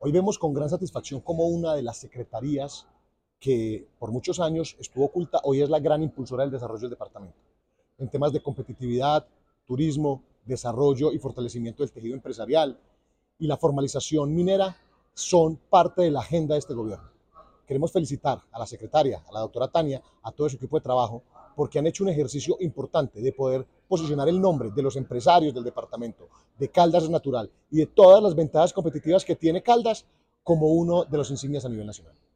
Hoy vemos con gran satisfacción cómo una de las secretarías que por muchos años estuvo oculta, hoy es la gran impulsora del desarrollo del departamento. En temas de competitividad, turismo, desarrollo y fortalecimiento del tejido empresarial y la formalización minera son parte de la agenda de este gobierno. Queremos felicitar a la secretaria, a la doctora Tania, a todo su equipo de trabajo, porque han hecho un ejercicio importante de poder posicionar el nombre de los empresarios del departamento, de Caldas Natural y de todas las ventajas competitivas que tiene Caldas como uno de los insignias a nivel nacional.